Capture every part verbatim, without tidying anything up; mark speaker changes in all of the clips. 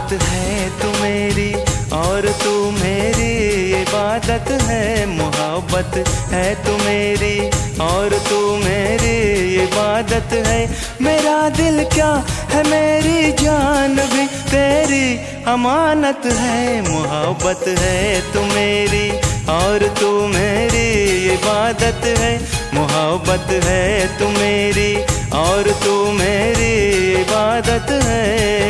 Speaker 1: मोहब्बत है तू मेरी और तू मेरी इबादत है। मोहब्बत है तू मेरी और तू मेरी इबादत है। मेरा दिल क्या है मेरी जान भी तेरी अमानत है। मोहब्बत है तू मेरी और तू मेरी इबादत है। मोहब्बत है तू मेरी और तू मेरी इबादत है।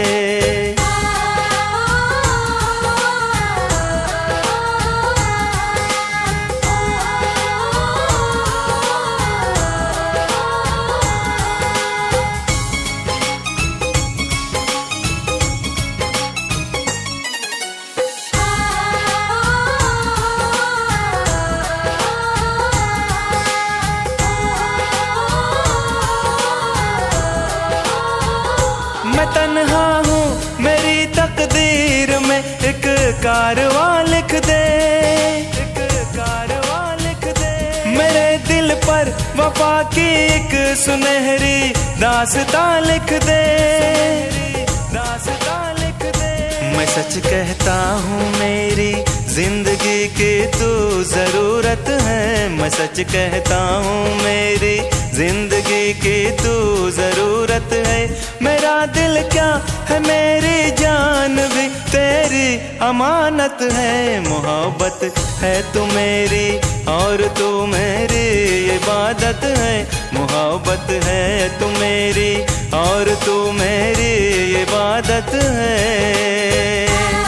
Speaker 1: मैं तन्हा हूँ मेरी तकदीर में एक कारवां लिख दे, एक कारवां लिख दे। मेरे दिल पर वफा की एक सुनहरी दास्तां लिख दे, दास्तां लिख दे। मैं सच कहता हूँ मेरी जिंदगी की तू जरूरत है। मैं सच कहता हूँ मेरी जिंदगी की तू जरूरत है। मेरा दिल क्या है मेरी जान भी तेरी अमानत है। मोहब्बत है तू मेरी और तू मेरी इबादत है। मोहब्बत है तू मेरी और तू मेरी इबादत है।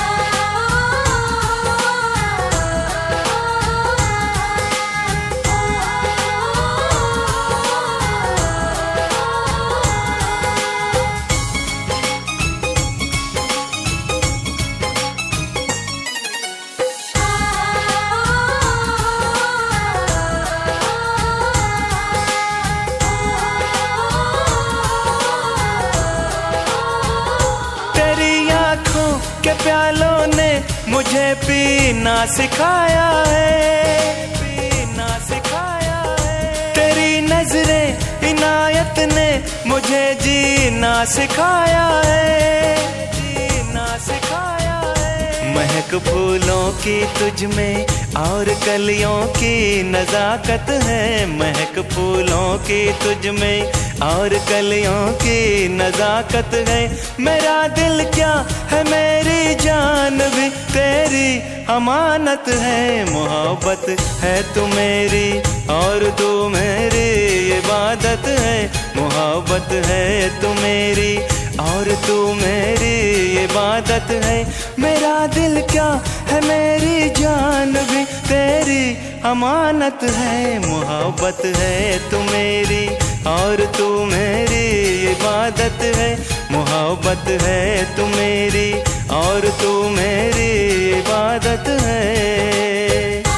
Speaker 1: के प्यालों ने मुझे पीना सिखाया है, पीना सिखाया है। तेरी नजरें इनायत ने मुझे जीना सिखाया है, जीना सिखाया है। महक फूलों की तुझ में और कलियों की नजाकत है। महक फूलों की तुझ में और कलियों की नजाकत है। मेरा दिल क्या है मेरी जान भी तेरी अमानत है। मोहब्बत है तू मेरी और तू मेरी इबादत है। मोहब्बत है तू मेरी और तू मेरी इबादत है। मेरा दिल क्या है मेरी जान भी तेरी अमानत है। मोहब्बत है तू मेरी और तू मेरी इबादत है। मोहब्बत है तू मेरी और तू मेरी इबादत है।